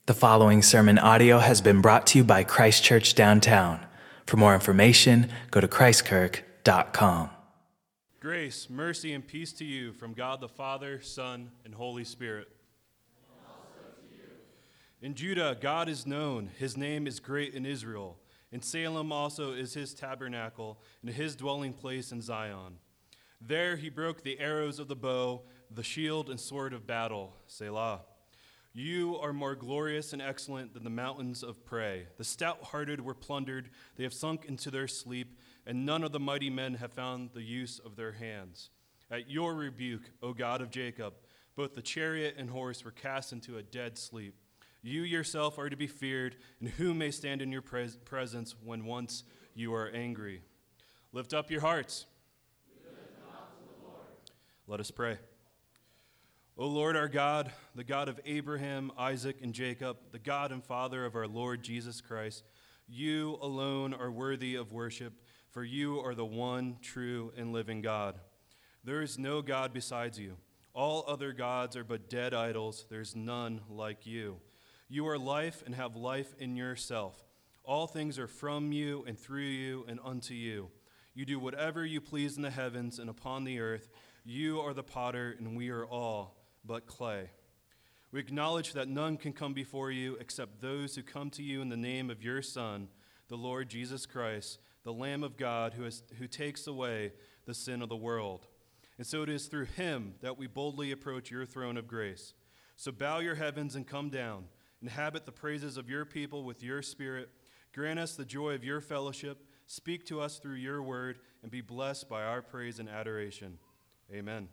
The following sermon audio has been brought to you by Christ Church Downtown. For more information, go to christkirk.com. Grace, mercy, and peace to you from God the Father, Son, and Holy Spirit. And also to you. In Judah, God is known. His name is great in Israel. In Salem also is his tabernacle, and his dwelling place in Zion. There he broke the arrows of the bow, the shield and sword of battle. Selah. You are more glorious and excellent than the mountains of prey. The stout-hearted were plundered. They have sunk into their sleep, and none of the mighty men have found the use of their hands. At your rebuke, O God of Jacob, both the chariot and horse were cast into a dead sleep. You yourself are to be feared, and who may stand in your presence when once you are angry? Lift up your hearts. We lift them up to the Lord. Let us pray. O Lord our God, the God of Abraham, Isaac, and Jacob, the God and Father of our Lord Jesus Christ, you alone are worthy of worship, for you are the one true and living God. There is no God besides you. All other gods are but dead idols. There is none like you. You are life and have life in yourself. All things are from you and through you and unto you. You do whatever you please in the heavens and upon the earth. You are the potter, and we are all but clay. We acknowledge that none can come before you except those who come to you in the name of your Son, the Lord Jesus Christ, the Lamb of God who takes away the sin of the world. And so it is through him that we boldly approach your throne of grace. So bow your heavens and come down. Inhabit the praises of your people with your Spirit. Grant us the joy of your fellowship. Speak to us through your word, and be blessed by our praise and adoration. Amen.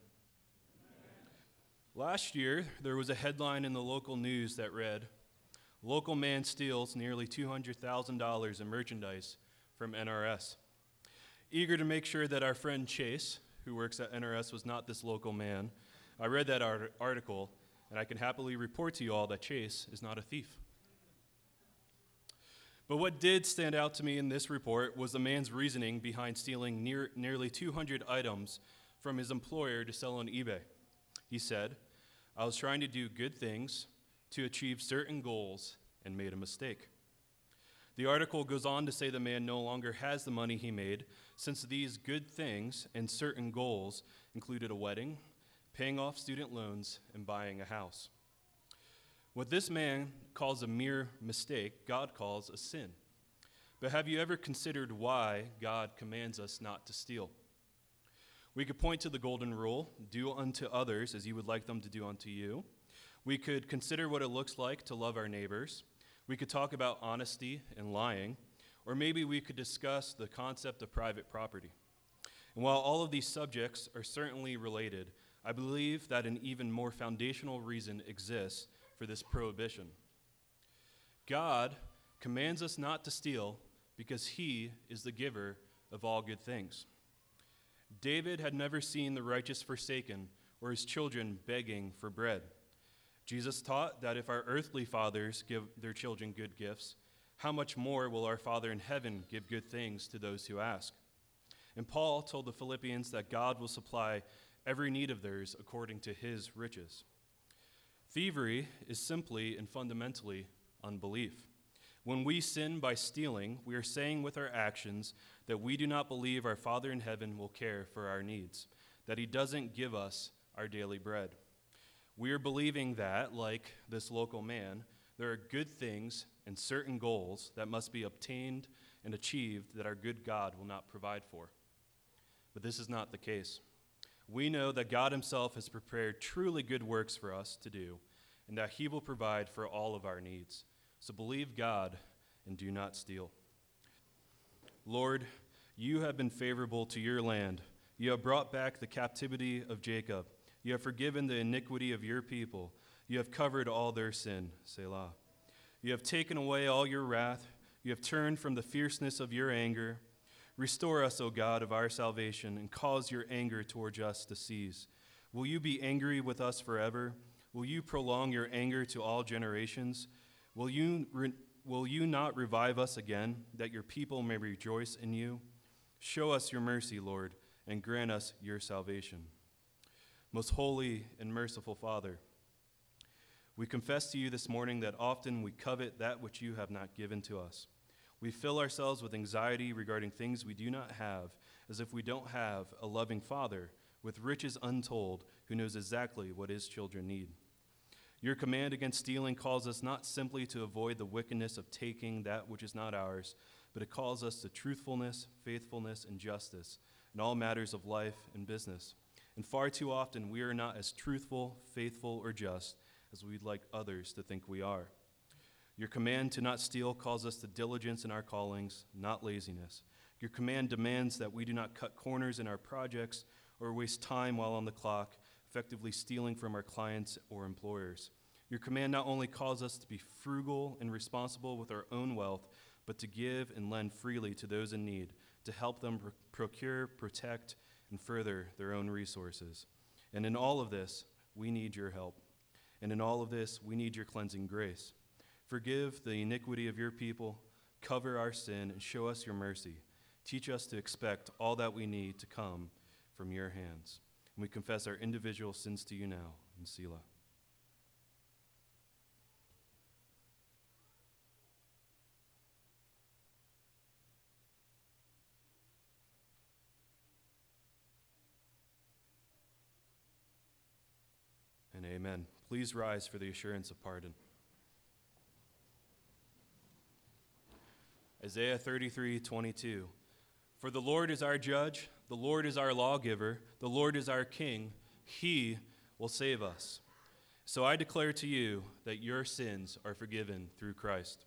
Last year, there was a headline in the local news that read, "Local man steals nearly $200,000 in merchandise from NRS." Eager to make sure that our friend Chase, who works at NRS, was not this local man, I read that article, and I can happily report to you all that Chase is not a thief. But what did stand out to me in this report was the man's reasoning behind stealing nearly 200 items from his employer to sell on eBay. He said, "I was trying to do good things to achieve certain goals and made a mistake." The article goes on to say the man no longer has the money he made, since these good things and certain goals included a wedding, paying off student loans, and buying a house. What this man calls a mere mistake, God calls a sin. But have you ever considered why God commands us not to steal? We could point to the golden rule, do unto others as you would like them to do unto you. We could consider what it looks like to love our neighbors. We could talk about honesty and lying, or maybe we could discuss the concept of private property. And while all of these subjects are certainly related, I believe that an even more foundational reason exists for this prohibition. God commands us not to steal because he is the giver of all good things. David had never seen the righteous forsaken or his children begging for bread. Jesus taught that if our earthly fathers give their children good gifts, how much more will our Father in heaven give good things to those who ask? And Paul told the Philippians that God will supply every need of theirs according to his riches. Thievery is simply and fundamentally unbelief. When we sin by stealing, we are saying with our actions that we do not believe our Father in heaven will care for our needs, that he doesn't give us our daily bread. We are believing that, like this local man, there are good things and certain goals that must be obtained and achieved that our good God will not provide for. But this is not the case. We know that God himself has prepared truly good works for us to do, and that he will provide for all of our needs. So believe God and do not steal. Lord, you have been favorable to your land. You have brought back the captivity of Jacob. You have forgiven the iniquity of your people. You have covered all their sin. Selah. You have taken away all your wrath. You have turned from the fierceness of your anger. Restore us, O God of our salvation, and cause your anger towards us to cease. Will you be angry with us forever? Will you prolong your anger to all generations? Will you not revive us again, that your people may rejoice in you? Show us your mercy, Lord, and grant us your salvation. Most holy and merciful Father, We confess to you this morning that often we covet that which you have not given to us. We fill ourselves with anxiety regarding things we do not have, as if we don't have a loving Father with riches untold who knows exactly what his children need. Your command against stealing calls us not simply to avoid the wickedness of taking that which is not ours, but it calls us to truthfulness, faithfulness, and justice in all matters of life and business. And far too often we are not as truthful, faithful, or just as we'd like others to think we are. Your command to not steal calls us to diligence in our callings, not laziness. Your command demands that we do not cut corners in our projects or waste time while on the clock, effectively stealing from our clients or employers. Your command not only calls us to be frugal and responsible with our own wealth, but to give and lend freely to those in need, to help them procure, protect, and further their own resources. And in all of this, we need your help. And in all of this, we need your cleansing grace. Forgive the iniquity of your people, cover our sin, and show us your mercy. Teach us to expect all that we need to come from your hands. And we confess our individual sins to you now in Selah. And amen. Please rise for the assurance of pardon. Isaiah 33:22. For the Lord is our judge, the Lord is our lawgiver, the Lord is our king. He will save us. So I declare to you that your sins are forgiven through Christ.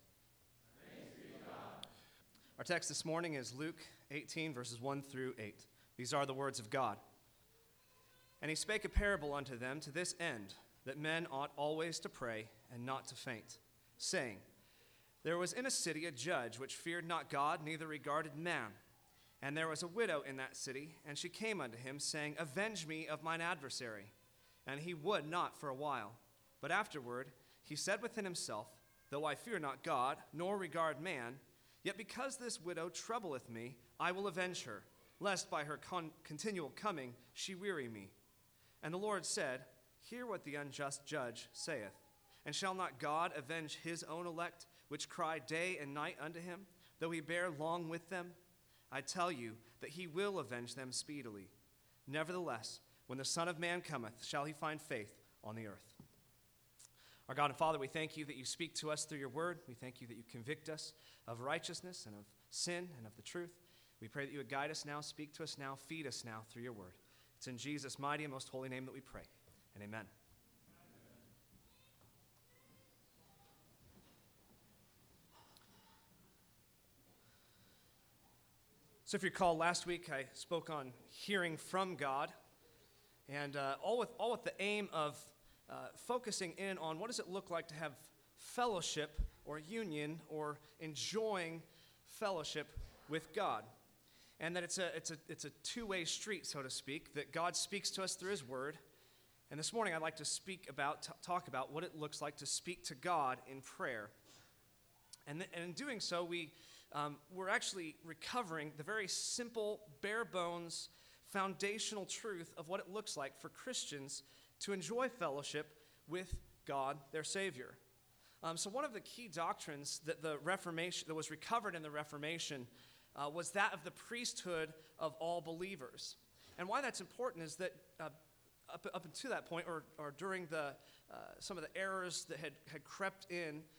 Our text this morning is Luke 18, verses 1 through 8. These are the words of God. And he spake a parable unto them to this end, that men ought always to pray and not to faint, saying, There was in a city a judge which feared not God, neither regarded man. And there was a widow in that city, and she came unto him, saying, Avenge me of mine adversary. And he would not for a while. But afterward he said within himself, Though I fear not God, nor regard man, yet because this widow troubleth me, I will avenge her, lest by her continual coming she weary me. And the Lord said, Hear what the unjust judge saith. And shall not God avenge his own elect, which cry day and night unto him, though he bear long with them? I tell you that he will avenge them speedily. Nevertheless, when the Son of Man cometh, shall he find faith on the earth? Our God and Father, we thank you that you speak to us through your word. We thank you that you convict us of righteousness and of sin and of the truth. We pray that you would guide us now, speak to us now, feed us now through your word. It's in Jesus' mighty and most holy name that we pray, and amen. So if you recall, last week I spoke on hearing from God, and all with the aim of focusing in on what does it look like to have fellowship or union or enjoying fellowship with God. And that it's a two-way street, so to speak, that God speaks to us through his word. And this morning I'd like to talk about what it looks like to speak to God in prayer. And in doing so, we're actually recovering the very simple, bare bones, foundational truth of what it looks like for Christians to enjoy fellowship with God, their Savior. So one of the key doctrines that was recovered in the Reformation was that of the priesthood of all believers. And why that's important is that up until that point, or during some of the errors that had crept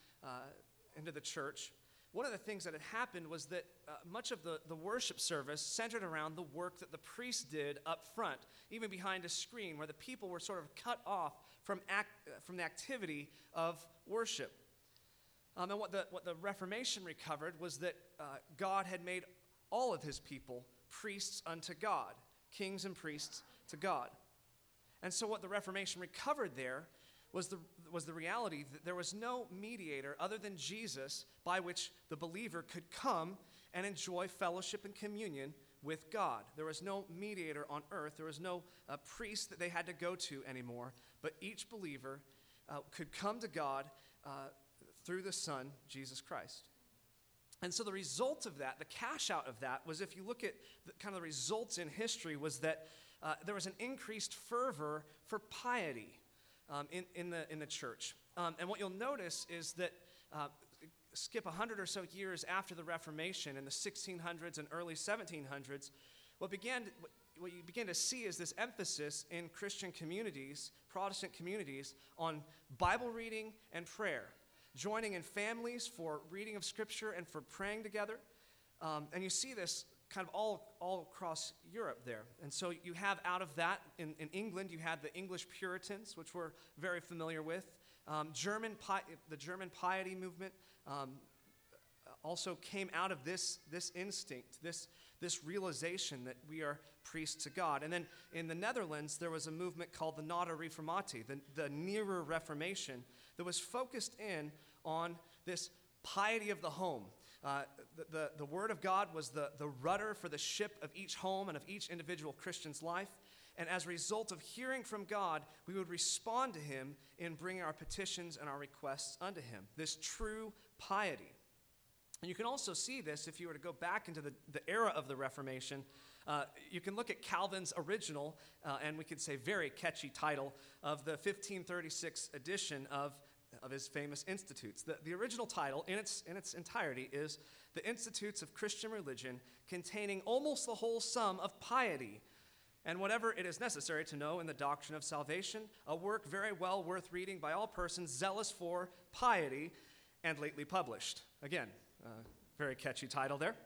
into the church, one of the things that had happened was that much of the worship service centered around the work that the priest did up front, even behind a screen, where the people were sort of cut off from the activity of worship. And what the Reformation recovered was that God had made all of his people priests unto God, kings and priests to God. And so what the Reformation recovered there was the reality that there was no mediator other than Jesus by which the believer could come and enjoy fellowship and communion with God. There was no mediator on earth. There was no priest that they had to go to anymore. But each believer could come to God through the Son, Jesus Christ. And so the result of that, the cash out of that, was, if you look at the results in history, was that there was an increased fervor for piety in the church. And what you'll notice is that skip 100 or so years after the Reformation in the 1600s and early 1700s, what you begin to see is this emphasis in Christian communities, Protestant communities, on Bible reading and prayer, joining in families for reading of Scripture and for praying together. And you see this kind of all across Europe there. And so you have out of that, in England, you had the English Puritans, which we're very familiar with. The German piety movement also came out of this instinct, this realization that we are priests to God. And then in the Netherlands, there was a movement called the Nada Reformatie, the Nearer Reformation, that was focused in on this piety of the home. The Word of God was the rudder for the ship of each home and of each individual Christian's life. And as a result of hearing from God, we would respond to Him in bringing our petitions and our requests unto Him. This true piety. And you can also see this if you were to go back into the era of the Reformation. You can look at Calvin's original, and we could say very catchy title, of the 1536 edition of his famous Institutes. The original title, in its entirety, is The Institutes of Christian Religion, containing almost the whole sum of piety, and whatever it is necessary to know in the doctrine of salvation, a work very well worth reading by all persons zealous for piety, and lately published. Again, very catchy title there.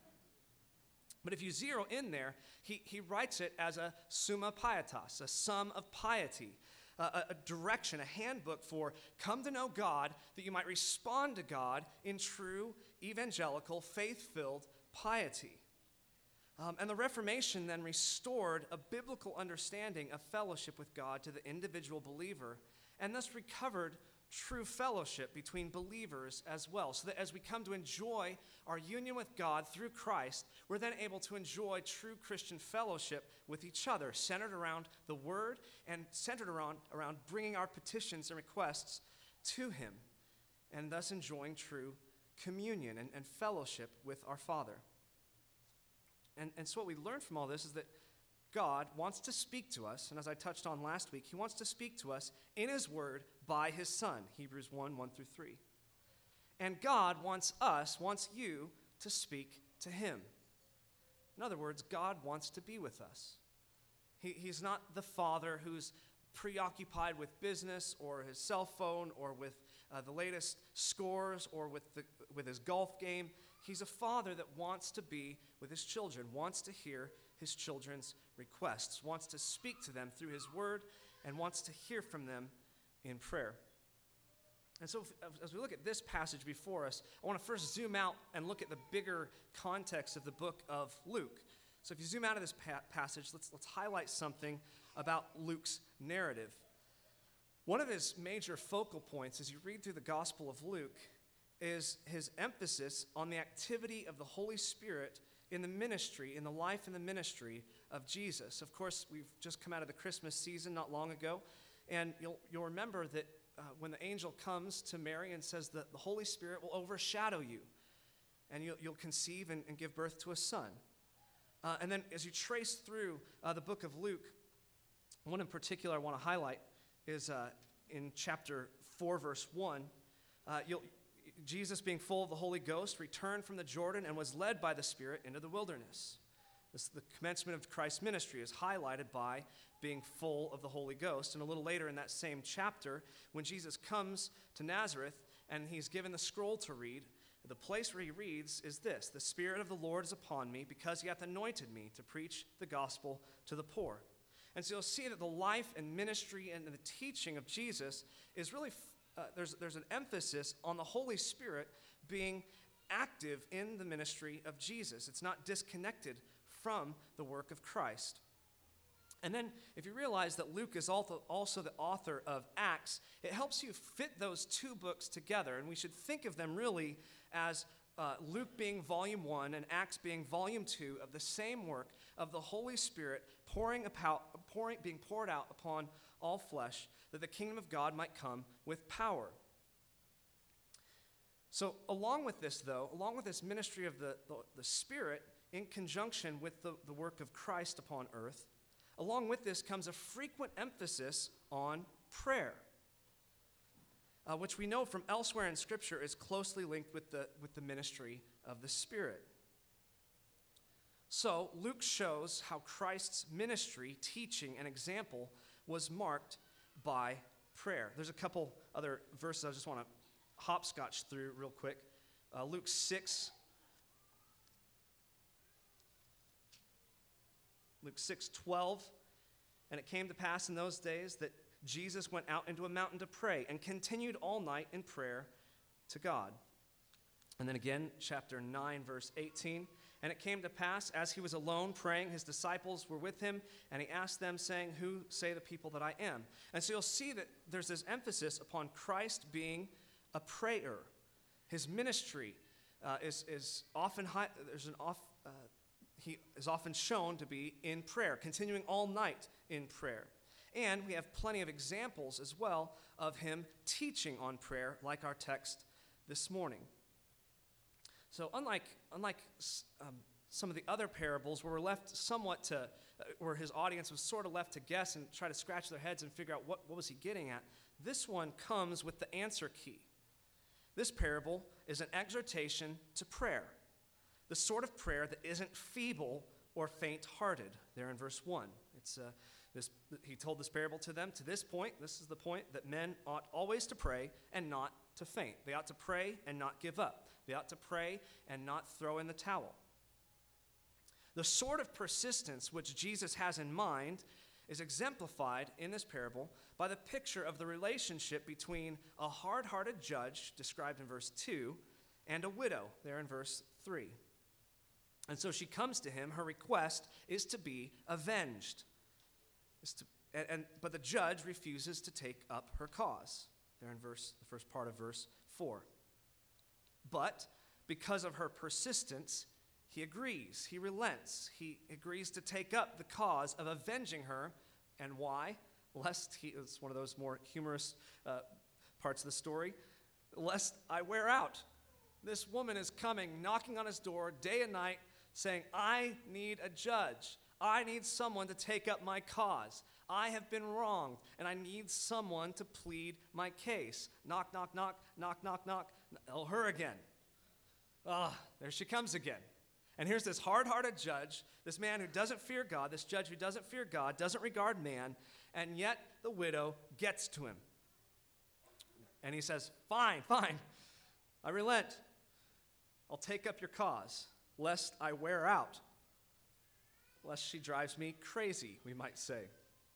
But if you zero in there, he writes it as a summa pietas, a sum of piety, a direction, a handbook for come to know God, that you might respond to God in true, evangelical, faith-filled piety. And the Reformation then restored a biblical understanding of fellowship with God to the individual believer, and thus recovered true fellowship between believers as well, so that as we come to enjoy our union with God through Christ, we're then able to enjoy true Christian fellowship with each other, centered around the Word and centered around bringing our petitions and requests to Him, and thus enjoying true communion and fellowship with our Father. And so what we learn from all this is that God wants to speak to us, and as I touched on last week, He wants to speak to us in His Word by His Son, Hebrews 1:1-3. And God wants you to speak to Him. In other words, God wants to be with us. He's not the Father who's preoccupied with business or his cell phone or with the latest scores or with his golf game. He's a Father that wants to be with His children, wants to hear His children's requests, wants to speak to them through His Word, and wants to hear from them in prayer. And so as we look at this passage before us, I want to first zoom out and look at the bigger context of the book of Luke. So if you zoom out of this passage, let's highlight something about Luke's narrative. One of his major focal points as you read through the Gospel of Luke is his emphasis on the activity of the Holy Spirit in the ministry, in the life and the ministry of Jesus. Of course, we've just come out of the Christmas season not long ago, and you'll remember that when the angel comes to Mary and says that the Holy Spirit will overshadow you, and you'll conceive and give birth to a son. And then as you trace through the book of Luke, one in particular I want to highlight is in chapter 4, verse 1. Jesus, being full of the Holy Ghost, returned from the Jordan and was led by the Spirit into the wilderness. The commencement of Christ's ministry is highlighted by being full of the Holy Ghost. And a little later in that same chapter, when Jesus comes to Nazareth and he's given the scroll to read, the place where he reads is this: "The Spirit of the Lord is upon me, because He hath anointed me to preach the gospel to the poor." And so you'll see that the life and ministry and the teaching of Jesus is really there's an emphasis on the Holy Spirit being active in the ministry of Jesus. It's not disconnected from the work of Christ. And then if you realize that Luke is also the author of Acts, it helps you fit those two books together. And we should think of them really as Luke being volume 1 and Acts being volume 2 of the same work of the Holy Spirit being poured out upon all flesh, that the kingdom of God might come with power. So along with this ministry of the Spirit in conjunction with the work of Christ upon earth, along with this comes a frequent emphasis on prayer. which we know from elsewhere in Scripture is closely linked with the ministry of the Spirit. So Luke shows how Christ's ministry, teaching, and example was marked by prayer. There's a couple other verses I just want to hopscotch through real quick. Luke 6. Luke 6:12. And it came to pass in those days that Jesus went out into a mountain to pray and continued all night in prayer to God. And then again, chapter 9, verse 18. And it came to pass, as he was alone praying, his disciples were with him, and he asked them, saying, Who say the people that I am? And so you'll see that there's this emphasis upon Christ being a prayer. His ministry is often he is often shown to be in prayer, continuing all night in prayer. And we have plenty of examples as well of him teaching on prayer, like our text this morning. So unlike some of the other parables where we're left somewhat to, where his audience was sort of left to guess and try to scratch their heads and figure out what was he getting at, this one comes with the answer key. This parable is an exhortation to prayer, the sort of prayer that isn't feeble or faint-hearted, there in verse 1. He told this parable to them. To this point, this is the point, that men ought always to pray and not to faint. They ought to pray and not give up. They ought to pray and not throw in the towel. The sort of persistence which Jesus has in mind is exemplified in this parable by the picture of the relationship between a hard-hearted judge, described in verse 2, and a widow, there in verse 3. And so she comes to him. Her request is to be avenged. But the judge refuses to take up her cause, there in the first part of verse 4. But because of her persistence, he agrees. He relents. He agrees to take up the cause of avenging her. And why? Lest it's one of those more humorous parts of the story. Lest I wear out. This woman is coming, knocking on his door day and night, saying, I need a judge. I need someone to take up my cause. I have been wronged, and I need someone to plead my case. Knock, knock, knock, knock, knock, knock. Oh, her again. There she comes again. And here's this hard-hearted judge, this man who doesn't fear God, this judge who doesn't fear God, doesn't regard man, and yet the widow gets to him. And he says, fine, I relent. I'll take up your cause, lest I wear out, lest she drives me crazy, we might say.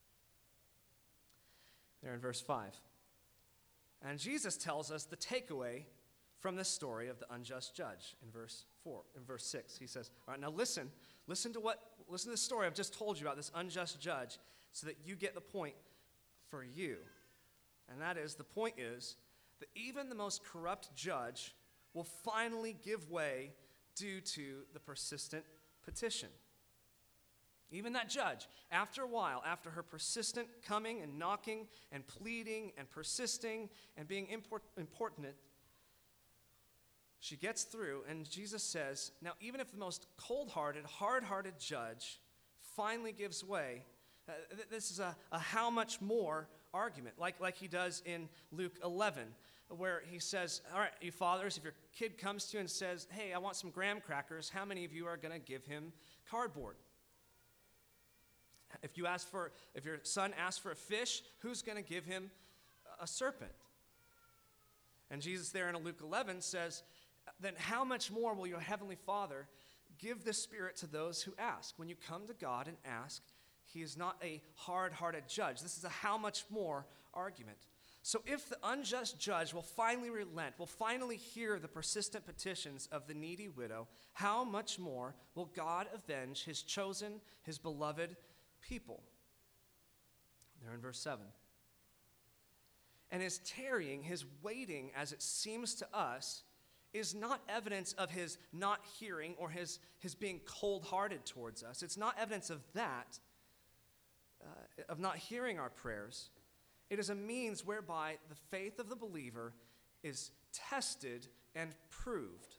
There in verse 5. And Jesus tells us the takeaway from this story of the unjust judge in verse 6. He says, all right, now listen to this story I've just told you about this unjust judge so that you get the point for you. And that is, the point is that even the most corrupt judge will finally give way due to the persistent petition. Even that judge, after a while, after her persistent coming and knocking and pleading and persisting and being importunate, she gets through, and Jesus says, now even if the most cold-hearted, hard-hearted judge finally gives way, this is a how much more argument, like he does in Luke 11, where he says, all right, you fathers, if your kid comes to you and says, hey, I want some graham crackers, how many of you are going to give him cardboard? If your son asks for a fish, who's going to give him a serpent? And Jesus there in Luke 11 says, then how much more will your heavenly Father give the Spirit to those who ask? When you come to God and ask, he is not a hard-hearted judge. This is a how much more argument. So if the unjust judge will finally relent, will finally hear the persistent petitions of the needy widow, how much more will God avenge his chosen, his beloved people? There in verse 7. And his tarrying, his waiting, as it seems to us, is not evidence of his not hearing or his being cold-hearted towards us. It's not evidence of that, of not hearing our prayers. It is a means whereby the faith of the believer is tested and proved.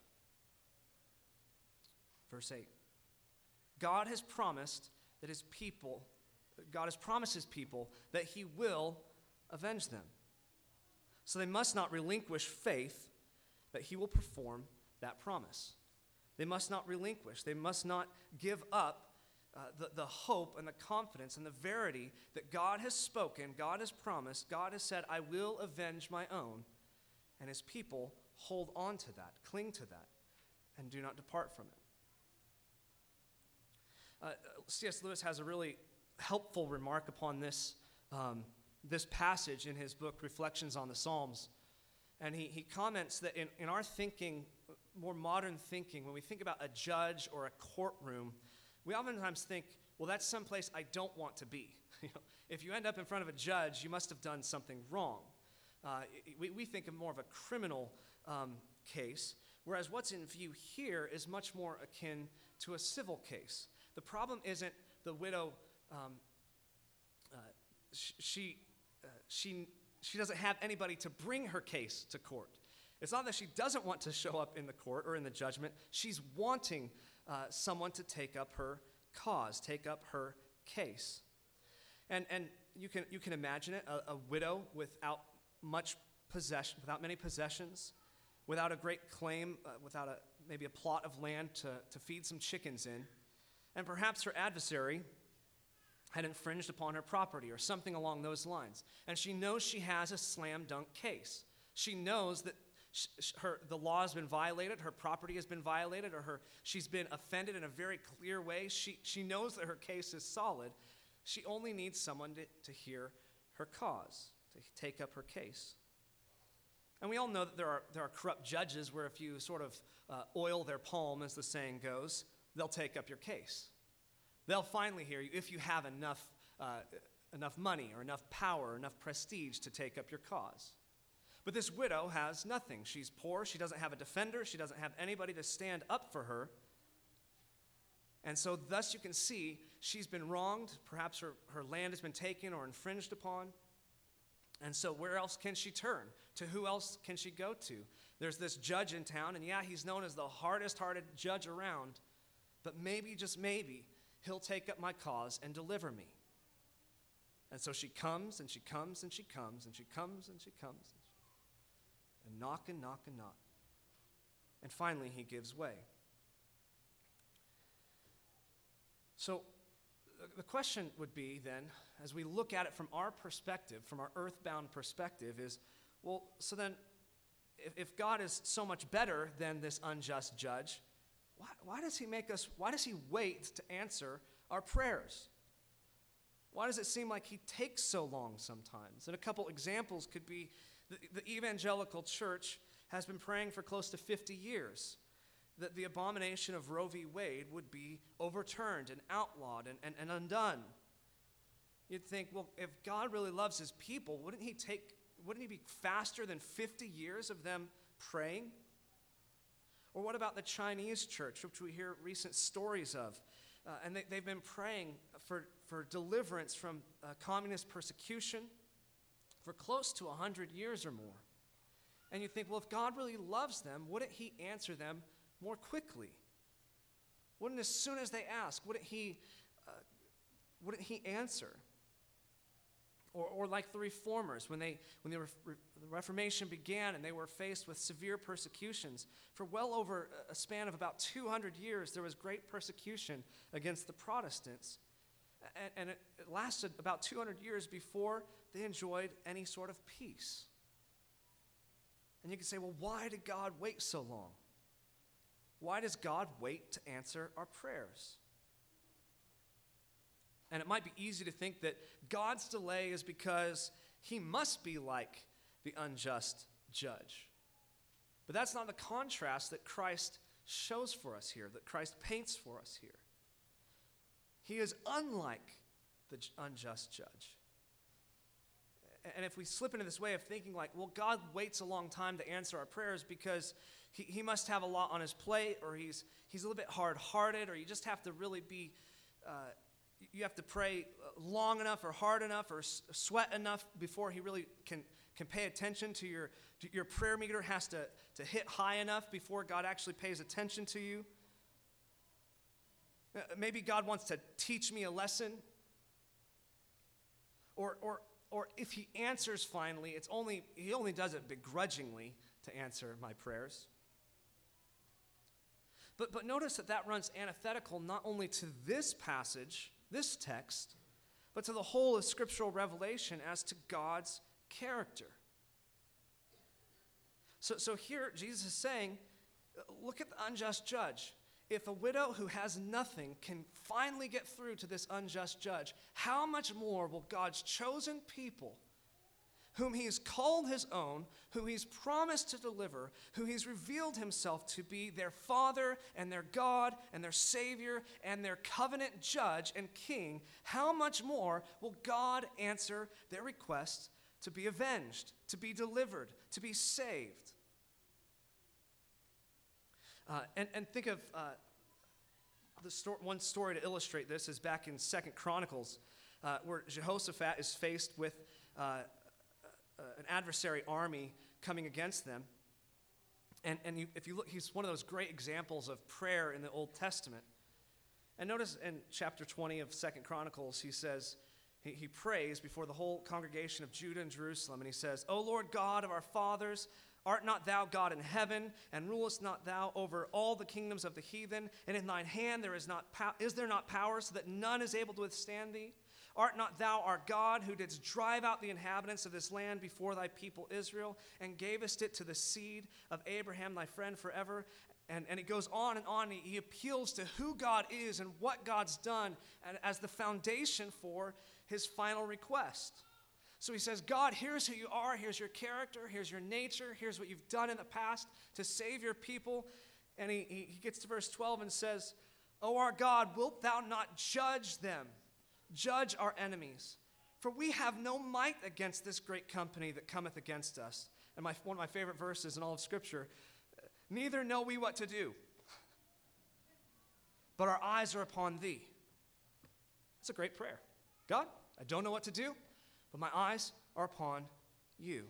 Verse 8. God has promised his people that he will avenge them. So they must not relinquish faith that he will perform that promise. They must not relinquish. They must not give up the hope and the confidence and the verity that God has spoken, God has promised, God has said, I will avenge my own. And his people hold on to that, cling to that, and do not depart from it. C.S. Lewis has a really helpful remark upon this passage in his book, Reflections on the Psalms. And he comments that in our thinking, more modern thinking, when we think about a judge or a courtroom, we oftentimes think, well, that's someplace I don't want to be. If you end up in front of a judge, you must have done something wrong. We think of more of a criminal case, whereas what's in view here is much more akin to a civil case. The problem isn't the widow, she doesn't have anybody to bring her case to court. It's not that she doesn't want to show up in the court or in the judgment. She's wanting someone to take up her cause, take up her case. And you can imagine it, a widow without much possession, without many possessions, without a great claim, without maybe a plot of land to feed some chickens in, and perhaps her adversary had infringed upon her property or something along those lines. And she knows she has a slam dunk case. She knows that the law has been violated, her property has been violated, or she's been offended in a very clear way. She knows that her case is solid. She only needs someone to hear her cause, to take up her case. And we all know that there are corrupt judges where if you sort of oil their palm, as the saying goes, they'll take up your case. They'll finally hear you if you have enough money or enough power or enough prestige to take up your cause. But this widow has nothing. She's poor. She doesn't have a defender. She doesn't have anybody to stand up for her. And so thus you can see she's been wronged. Perhaps her land has been taken or infringed upon. And so where else can she turn? To who else can she go to? There's this judge in town, and yeah, he's known as the hardest-hearted judge around. But maybe, just maybe, he'll take up my cause and deliver me. And so she comes, and she comes, and she comes, and she comes, and she comes. And knock and knock and knock. And finally, he gives way. So the question would be then, as we look at it from our perspective, from our earthbound perspective, is, well, so then, if God is so much better than this unjust judge, why does he wait to answer our prayers? Why does it seem like he takes so long sometimes? And a couple examples could be the evangelical church has been praying for close to 50 years that the abomination of Roe v. Wade would be overturned and outlawed and undone. You'd think, well, if God really loves his people, wouldn't he be faster than 50 years of them praying? Or what about the Chinese church, which we hear recent stories of? And they've been praying for deliverance from communist persecution for close to 100 years or more. And you think, well, if God really loves them, wouldn't he answer them more quickly? Wouldn't, as soon as they ask, wouldn't he answer? Or like the Reformers, when the Reformation began and they were faced with severe persecutions, for well over a span of about 200 years, there was great persecution against the Protestants. And it lasted about 200 years before they enjoyed any sort of peace. And you can say, well, why did God wait so long? Why does God wait to answer our prayers? And it might be easy to think that God's delay is because he must be like the unjust judge. But that's not the contrast that Christ shows for us here, that Christ paints for us here. He is unlike the unjust judge. And if we slip into this way of thinking like, well, God waits a long time to answer our prayers because he must have a lot on his plate, or he's a little bit hard-hearted, or you just have to really be, you have to pray long enough or hard enough or sweat enough before he really can pay attention to your prayer meter has to hit high enough before God actually pays attention to you. Maybe God wants to teach me a lesson. Or or if he answers finally, he only does it begrudgingly to answer my prayers. But notice that runs antithetical not only to this passage, this text, but to the whole of scriptural revelation as to God's character. So here Jesus is saying, look at the unjust judge. If a widow who has nothing can finally get through to this unjust judge, how much more will God's chosen people, whom he's called his own, who he's promised to deliver, who he's revealed himself to be their Father and their God and their Savior and their covenant judge and king, how much more will God answer their request to be avenged, to be delivered, to be saved? And think of one story to illustrate this is back in 2 Chronicles, where Jehoshaphat is faced with an adversary army coming against them. And if you look, he's one of those great examples of prayer in the Old Testament. And notice in chapter 20 of 2 Chronicles, he says, he prays before the whole congregation of Judah and Jerusalem, and he says, O Lord God of our fathers, art not thou God in heaven, and rulest not thou over all the kingdoms of the heathen? And in thine hand is there not power, so that none is able to withstand thee? Art not thou our God, who didst drive out the inhabitants of this land before thy people Israel, and gavest it to the seed of Abraham thy friend forever? And he goes on and on. He appeals to who God is and what God's done and as the foundation for his final request. So he says, God, here's who you are, here's your character, here's your nature, here's what you've done in the past to save your people. And he gets to verse 12 and says, O our God, wilt thou not judge them? Judge our enemies. For we have no might against this great company that cometh against us. And one of my favorite verses in all of Scripture, neither know we what to do, but our eyes are upon thee. It's a great prayer. God, I don't know what to do, but my eyes are upon you.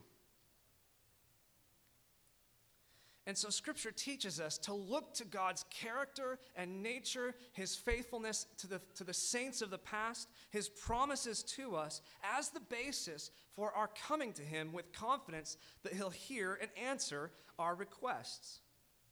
And so Scripture teaches us to look to God's character and nature, his faithfulness to the saints of the past, his promises to us as the basis for our coming to him with confidence that he'll hear and answer our requests.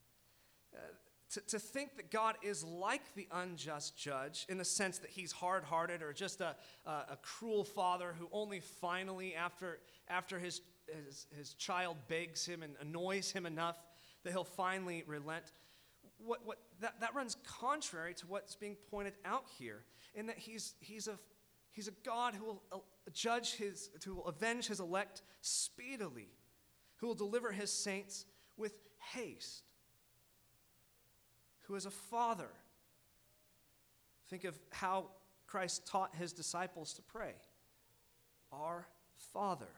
To think that God is like the unjust judge in the sense that he's hard-hearted or just a cruel father who only finally, after his child begs him and annoys him enough, that he'll finally relent. That runs contrary to what's being pointed out here, in that he's a God who will who will avenge his elect speedily, who will deliver his saints with haste, who is a father. Think of how Christ taught his disciples to pray. Our Father.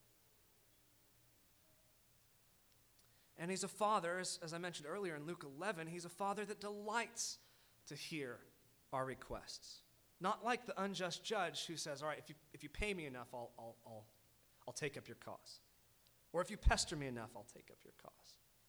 And he's a father, as I mentioned earlier in Luke 11, he's a father that delights to hear our requests. Not like the unjust judge who says, all right, if you pay me enough, I'll take up your cause. Or if you pester me enough, I'll take up your cause.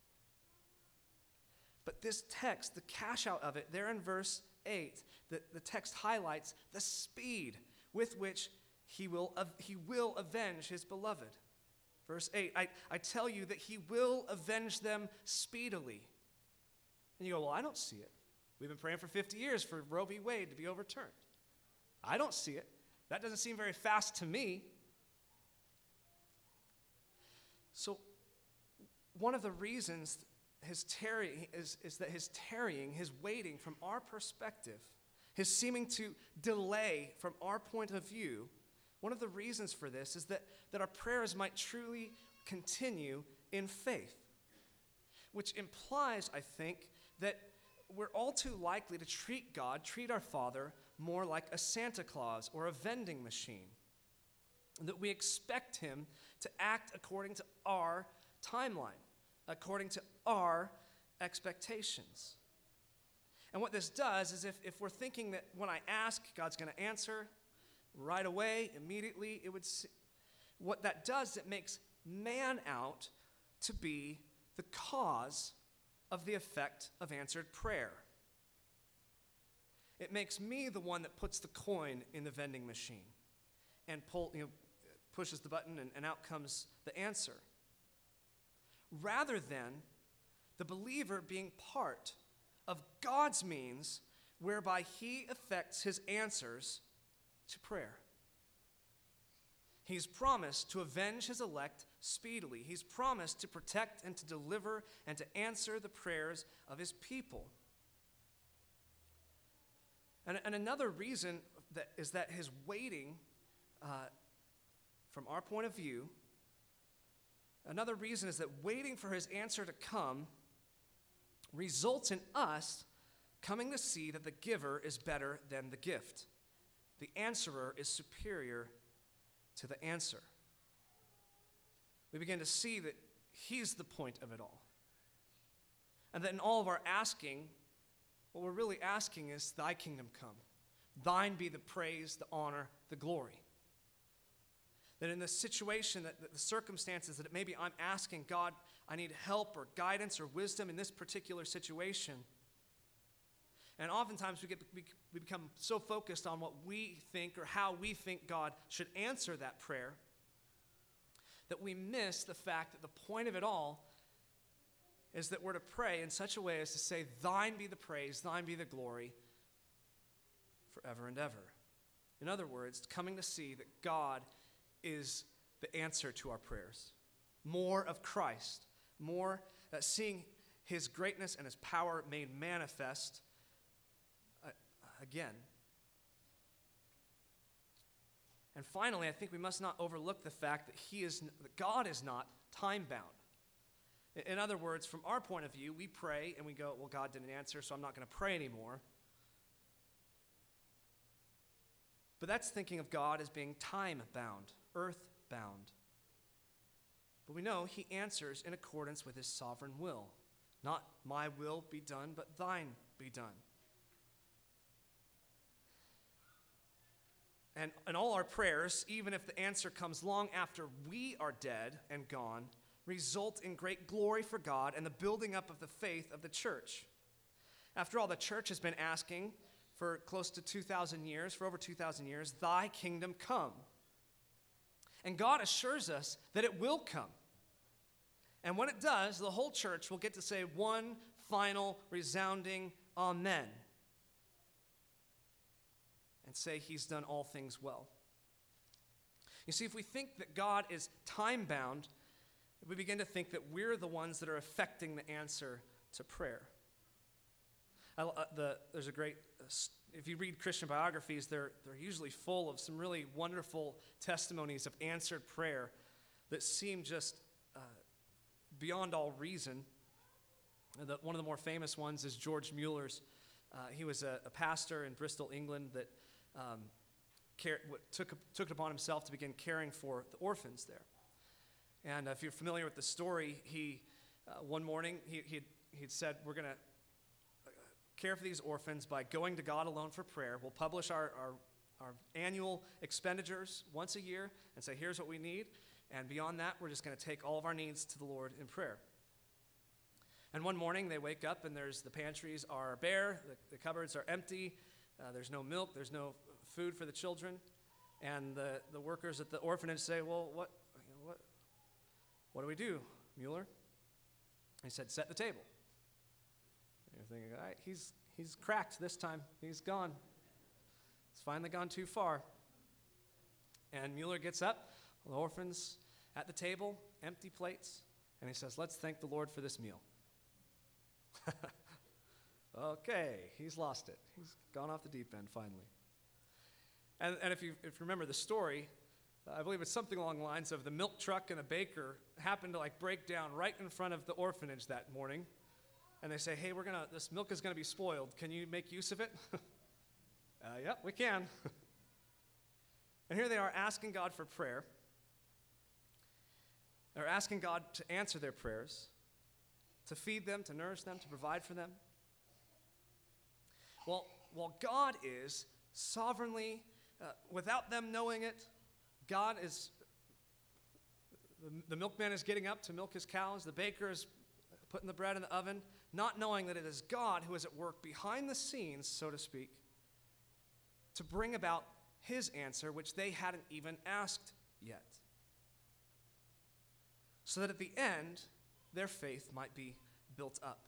But this text, the cash out of it, there in verse 8, the text highlights the speed with which he will avenge his beloved. Verse 8, I tell you that he will avenge them speedily. And you go, well, I don't see it. We've been praying for 50 years for Roe v. Wade to be overturned. I don't see it. That doesn't seem very fast to me. So one of the reasons his tarrying is that his tarrying, his waiting from our perspective, his seeming to delay from our point of view, one of the reasons for this is that our prayers might truly continue in faith, which implies, I think, that we're all too likely to treat our Father, more like a Santa Claus or a vending machine, that we expect him to act according to our timeline, according to our expectations. And what this does is if we're thinking that when I ask, God's going to answer right away, immediately, what that does, it makes man out to be the cause of the effect of answered prayer. It makes me the one that puts the coin in the vending machine and pushes the button and out comes the answer. Rather than the believer being part of God's means whereby he effects his answers to prayer. He's promised to avenge his elect speedily. He's promised to protect and to deliver and to answer the prayers of his people. And another reason is that his waiting, from our point of view, another reason is that waiting for his answer to come results in us coming to see that the giver is better than the gift. The answerer is superior to the answer. We begin to see that he's the point of it all. And that in all of our asking, what we're really asking is, thy kingdom come. Thine be the praise, the honor, the glory. That in the situation, that the circumstances, that maybe I'm asking God, I need help or guidance or wisdom in this particular situation. And oftentimes we become so focused on what we think or how we think God should answer that prayer that we miss the fact that the point of it all is that we're to pray in such a way as to say, thine be the praise, thine be the glory forever and ever. In other words, coming to see that God is the answer to our prayers. More of Christ, more seeing his greatness and his power made manifest again. And finally, I think we must not overlook the fact that God is not time-bound. In other words, from our point of view, we pray and we go, well, God didn't answer, so I'm not going to pray anymore. But that's thinking of God as being time-bound, earth-bound. But we know he answers in accordance with his sovereign will. Not my will be done, but thine be done. And all our prayers, even if the answer comes long after we are dead and gone, result in great glory for God and the building up of the faith of the church. After all, the church has been asking for close to 2,000 years, for over 2,000 years, thy kingdom come. And God assures us that it will come. And when it does, the whole church will get to say one final resounding amen. And say he's done all things well. You see, if we think that God is time-bound, we begin to think that we're the ones that are affecting the answer to prayer. There's a great, if you read Christian biographies, they're usually full of some really wonderful testimonies of answered prayer that seem just beyond all reason. One of the more famous ones is George Mueller's. He was a pastor in Bristol, England, that took it upon himself to begin caring for the orphans there. And if you're familiar with the story, one morning he'd said, we're going to care for these orphans by going to God alone for prayer. We'll publish our annual expenditures once a year and say, here's what we need. And beyond that, we're just going to take all of our needs to the Lord in prayer. And one morning they wake up and the pantries are bare, the cupboards are empty, there's no milk, there's no food for the children. And the workers at the orphanage say, well, what do we do, Mueller? He said, set the table. And you're thinking, all right, he's cracked this time. He's gone. It's finally gone too far. And Mueller gets up, the orphans at the table, empty plates, and he says, let's thank the Lord for this meal. Okay, he's lost it. He's gone off the deep end finally. And if you remember the story, I believe it's something along the lines of the milk truck and the baker happened to break down right in front of the orphanage that morning. And they say, hey, this milk is going to be spoiled. Can you make use of it? Yep, we can. And here they are asking God for prayer. They're asking God to answer their prayers, to feed them, to nourish them, to provide for them. Well, while God is sovereignly, without them knowing it, God is, the milkman is getting up to milk his cows, the baker is putting the bread in the oven, not knowing that it is God who is at work behind the scenes, so to speak, to bring about his answer, which they hadn't even asked yet. so that at the end, their faith might be built up.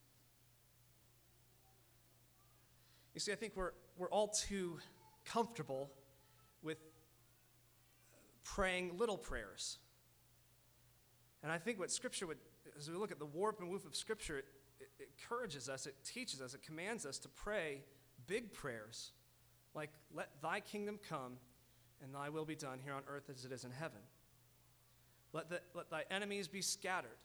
You see, I think we're all too comfortable with praying little prayers. And I think what Scripture would, as we look at the warp and woof of Scripture, it encourages us, it teaches us, it commands us to pray big prayers, like, let thy kingdom come and thy will be done here on earth as it is in heaven. Let thy enemies be scattered.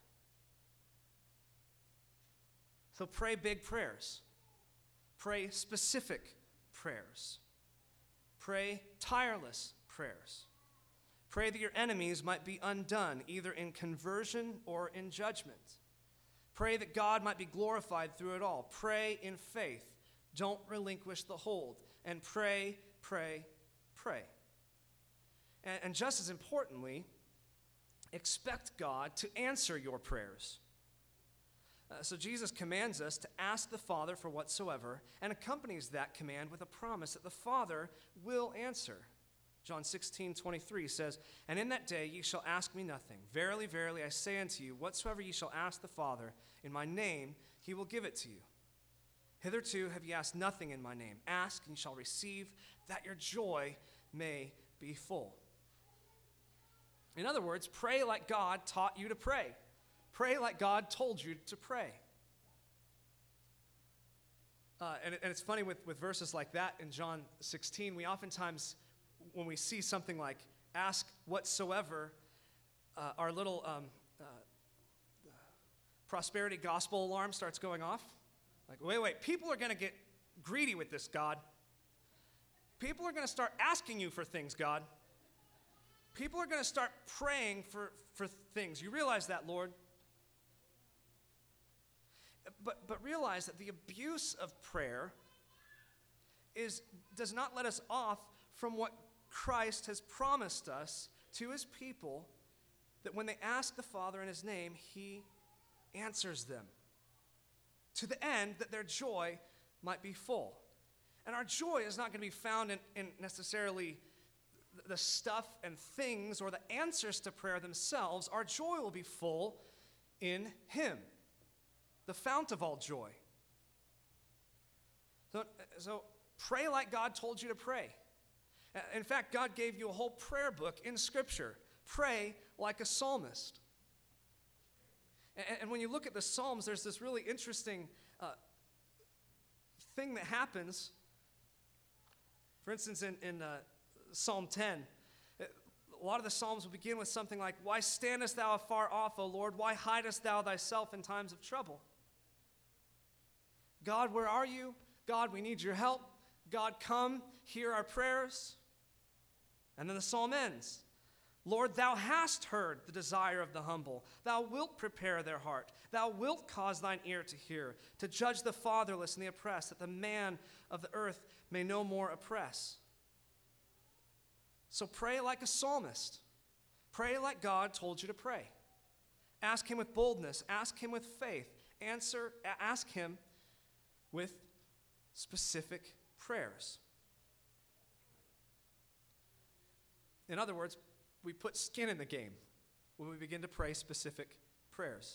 So pray big prayers. Pray specific prayers. Pray tireless prayers. Pray that your enemies might be undone, either in conversion or in judgment. Pray that God might be glorified through it all. Pray in faith. Don't relinquish the hold. And pray, pray, pray. And just as importantly, expect God to answer your prayers. So Jesus commands us to ask the Father for whatsoever, and accompanies that command with a promise that the Father will answer. John 16:23 says, "And in that day ye shall ask me nothing. Verily, verily, I say unto you, whatsoever ye shall ask the Father in my name, he will give it to you. Hitherto have ye asked nothing in my name. Ask, and ye shall receive, that your joy may be full." In other words, pray like God taught you to pray. Pray like God told you to pray. And it's funny with verses like that in John 16, we oftentimes, when we see something like ask whatsoever, our little prosperity gospel alarm starts going off. Like, wait, people are going to get greedy with this, God. People are going to start asking you for things, God. People are going to start praying for things. You realize that, Lord. But realize that the abuse of prayer does not let us off from what Christ has promised us to his people, that when they ask the Father in his name, he answers them, to the end that their joy might be full. And our joy is not going to be found in necessarily the stuff and things or the answers to prayer themselves. Our joy will be full in him, the fount of all joy. So pray like God told you to pray. In fact, God gave you a whole prayer book in Scripture. Pray like a psalmist. And when you look at the Psalms, there's this really interesting thing that happens. For instance, in Psalm 10, a lot of the Psalms will begin with something like, "Why standest thou afar off, O Lord? Why hidest thou thyself in times of trouble? God, where are you? God, we need your help. God, come, hear our prayers." And then the psalm ends. "Lord, thou hast heard the desire of the humble. Thou wilt prepare their heart. Thou wilt cause thine ear to hear, to judge the fatherless and the oppressed, that the man of the earth may no more oppress." So pray like a psalmist. Pray like God told you to pray. Ask him with boldness. Ask him with faith. Ask him with specific prayers. In other words, we put skin in the game when we begin to pray specific prayers.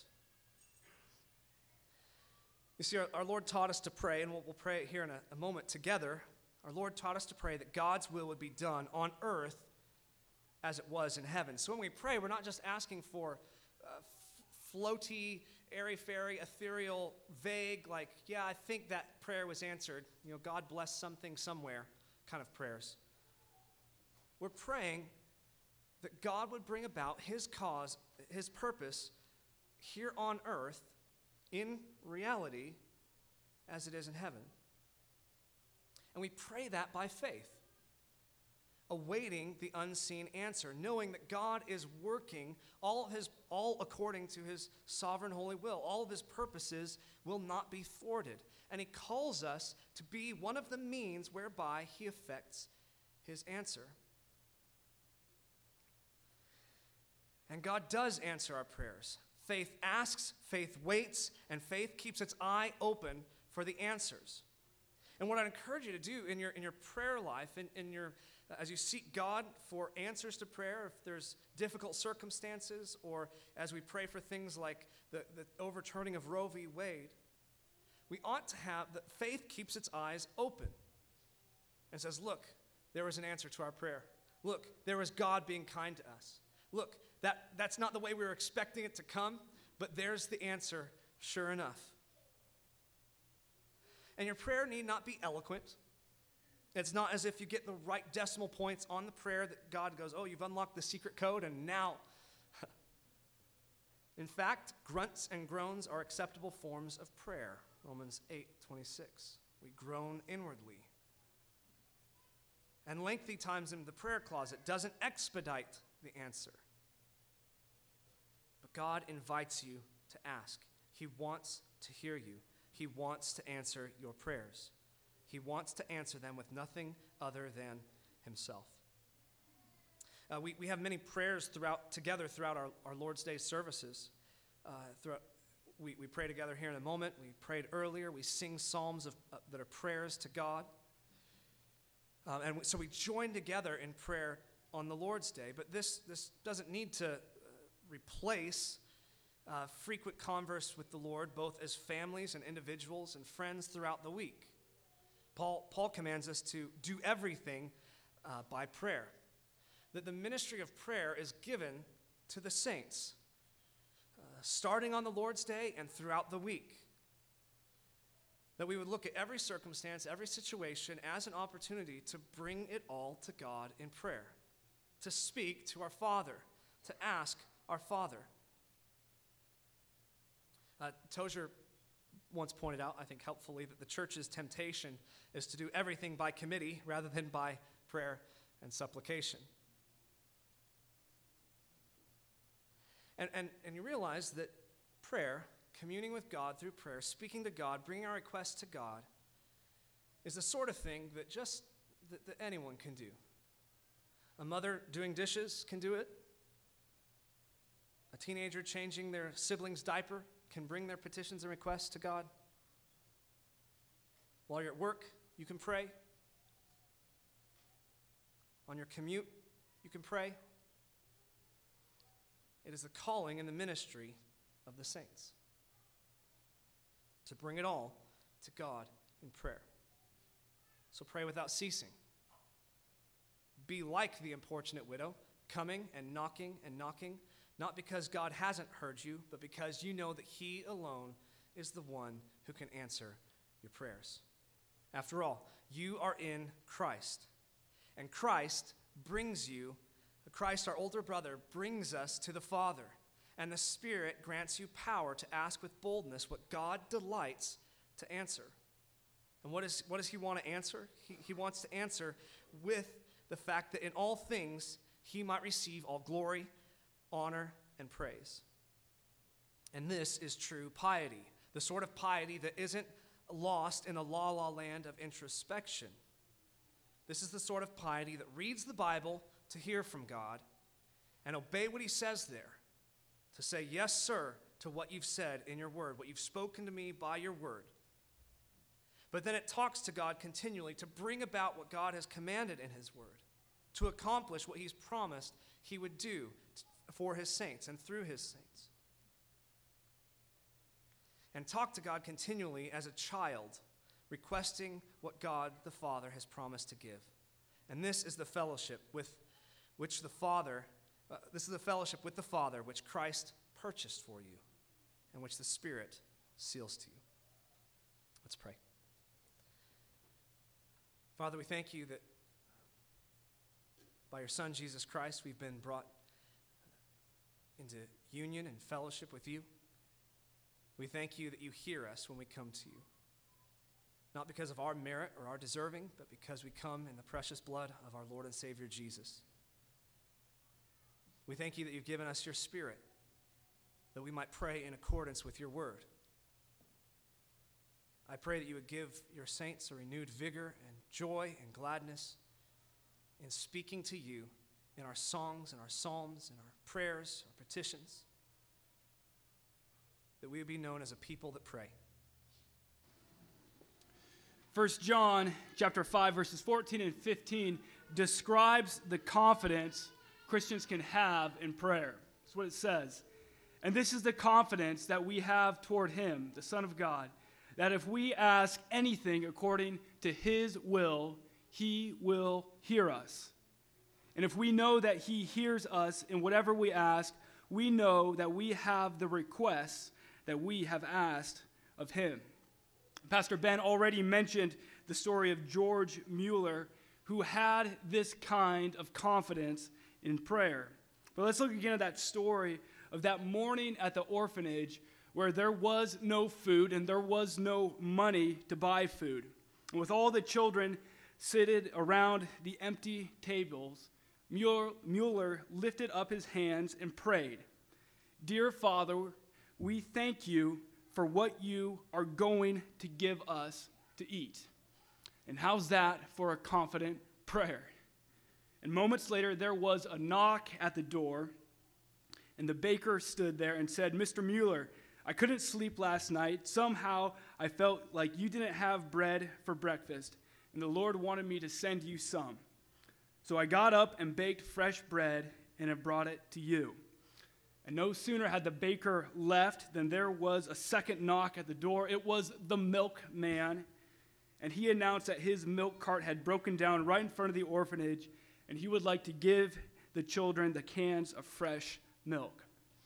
You see, our Lord taught us to pray, and we'll pray it here in a moment together. Our Lord taught us to pray that God's will would be done on earth as it was in heaven. So when we pray, we're not just asking for floaty, airy-fairy, ethereal, vague, like, yeah, I think that prayer was answered. God bless something somewhere kind of prayers. We're praying that God would bring about his cause, his purpose here on earth in reality as it is in heaven. And we pray that by faith, awaiting the unseen answer, knowing that God is working all according to his sovereign holy will. All of his purposes will not be thwarted. And he calls us to be one of the means whereby he effects his answer. And God does answer our prayers. Faith asks, faith waits, and faith keeps its eye open for the answers. And what I'd encourage you to do in your prayer life, in your as you seek God for answers to prayer, if there's difficult circumstances, or as we pray for things like the overturning of Roe v. Wade, we ought to have that faith keeps its eyes open and says, look, there was an answer to our prayer. Look, there was God being kind to us. Look, that's not the way we were expecting it to come, but there's the answer, sure enough. And your prayer need not be eloquent. It's not as if you get the right decimal points on the prayer that God goes, oh, you've unlocked the secret code, and now. In fact, grunts and groans are acceptable forms of prayer. Romans 8:26. We groan inwardly. And lengthy times in the prayer closet doesn't expedite the answer. But God invites you to ask. He wants to hear you. He wants to answer your prayers. He wants to answer them with nothing other than himself. We have many prayers together throughout our Lord's Day services. We pray together here in a moment. We prayed earlier. We sing psalms that are prayers to God. So we join together in prayer on the Lord's Day. But this doesn't need to replace frequent converse with the Lord, both as families and individuals and friends throughout the week. Paul commands us to do everything by prayer. That the ministry of prayer is given to the saints, starting on the Lord's Day and throughout the week. That we would look at every circumstance, every situation as an opportunity to bring it all to God in prayer, to speak to our Father, to ask our Father. Tozer once pointed out, I think helpfully, that the church's temptation is to do everything by committee rather than by prayer and supplication. And you realize that prayer, communing with God through prayer, speaking to God, bringing our requests to God, is the sort of thing that that anyone can do. A mother doing dishes can do it. A teenager changing their sibling's diaper can bring their petitions and requests to God. While you're at work, you can pray. On your commute, you can pray. It is the calling and the ministry of the saints to bring it all to God in prayer. So pray without ceasing. Be like the importunate widow, coming and knocking, not because God hasn't heard you, but because you know that he alone is the one who can answer your prayers. After all, you are in Christ, and Christ, our older brother, brings us to the Father, and the Spirit grants you power to ask with boldness what God delights to answer. And what does he want to answer? He wants to answer with the fact that in all things he might receive all glory, honor, and praise. And this is true piety, the sort of piety that isn't lost in a la-la land of introspection. This is the sort of piety that reads the Bible to hear from God and obey what he says there, to say yes, sir, to what you've said in your word, what you've spoken to me by your word. But then it talks to God continually to bring about what God has commanded in his word, to accomplish what he's promised he would do for his saints and through his saints. And talk to God continually as a child, requesting what God the Father has promised to give. And this is the fellowship with the Father, which Christ purchased for you, and which the Spirit seals to you. Let's pray. Father, we thank you that by your Son, Jesus Christ, we've been brought into union and fellowship with you. We thank you that you hear us when we come to you, not because of our merit or our deserving, but because we come in the precious blood of our Lord and Savior Jesus. We thank you that you've given us your Spirit, that we might pray in accordance with your word. I pray that you would give your saints a renewed vigor and joy and gladness in speaking to you in our songs and our psalms and our prayers, our petitions, that we would be known as a people that pray. 1 John chapter 5, verses 14 and 15. describes the confidence Christians can have in prayer. That's what it says. And this is the confidence that we have toward him, the Son of God, that if we ask anything according to his will, he will hear us. And if we know that he hears us in whatever we ask, we know that we have the requests that we have asked of him. Pastor Ben already mentioned the story of George Mueller, who had this kind of confidence in prayer. But let's look again at that story of that morning at the orphanage where there was no food and there was no money to buy food. And with all the children seated around the empty tables, Mueller lifted up his hands and prayed, "Dear Father, we thank you for what you are going to give us to eat." And how's that for a confident prayer? And moments later, there was a knock at the door, and the baker stood there and said, "Mr. Mueller, I couldn't sleep last night. Somehow I felt like you didn't have bread for breakfast, and the Lord wanted me to send you some. So I got up and baked fresh bread and have brought it to you." And no sooner had the baker left than there was a second knock at the door. It was the milkman, and he announced that his milk cart had broken down right in front of the orphanage, and he would like to give the children the cans of fresh milk.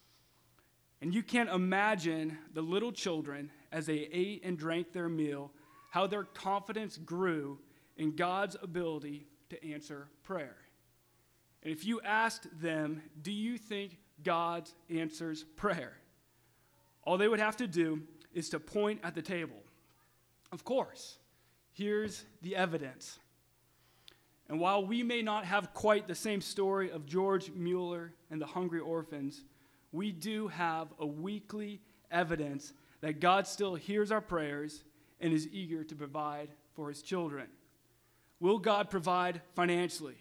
And you can't imagine the little children, as they ate and drank their meal, how their confidence grew in God's ability to answer prayer. And if you asked them, "Do you think God answers prayer?" all they would have to do is to point at the table. Of course, here's the evidence. And while we may not have quite the same story of George Mueller and the hungry orphans, we do have a weekly evidence that God still hears our prayers and is eager to provide for his children. Will God provide financially?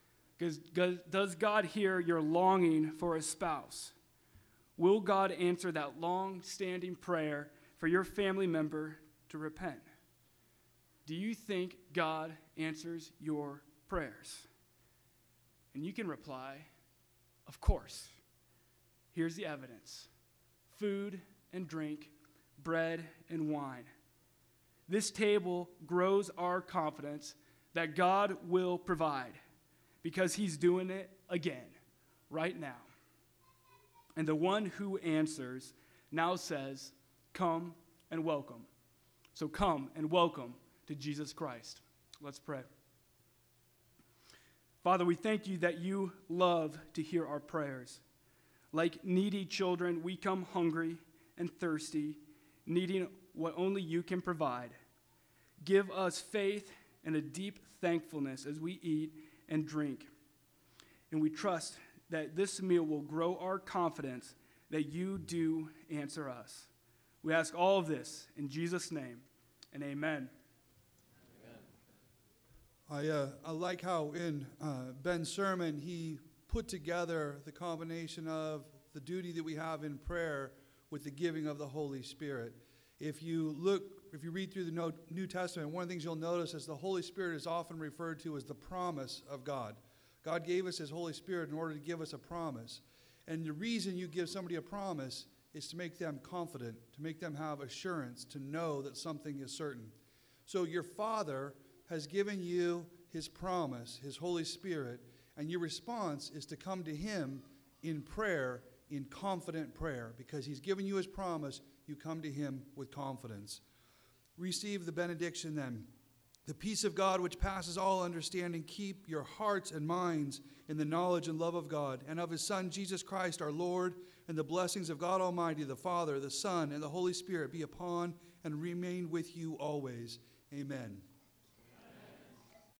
Does God hear your longing for a spouse? Will God answer that long-standing prayer for your family member to repent? Do you think God answers your prayers? And you can reply, of course. Here's the evidence: food and drink, bread and wine. This table grows our confidence that God will provide, because he's doing it again, right now. And the one who answers now says, "Come and welcome." So come and welcome to Jesus Christ. Let's pray. Father, we thank you that you love to hear our prayers. Like needy children, we come hungry and thirsty, needing what only you can provide. Give us faith and a deep thankfulness as we eat and drink. And we trust that this meal will grow our confidence that you do answer us. We ask all of this in Jesus' name, and amen. I like how in Ben's sermon he put together the combination of the duty that we have in prayer with the giving of the Holy Spirit. If you read through the New Testament, one of the things you'll notice is the Holy Spirit is often referred to as the promise of God. God gave us his Holy Spirit in order to give us a promise. And the reason you give somebody a promise is to make them confident, to make them have assurance, to know that something is certain. So your Father has given you his promise, his Holy Spirit, and your response is to come to him in prayer, in confident prayer. Because he's given you his promise, you come to him with confidence. Receive the benediction then. The peace of God, which passes all understanding, keep your hearts and minds in the knowledge and love of God and of his Son, Jesus Christ, our Lord, and the blessings of God Almighty, the Father, the Son, and the Holy Spirit be upon and remain with you always. Amen.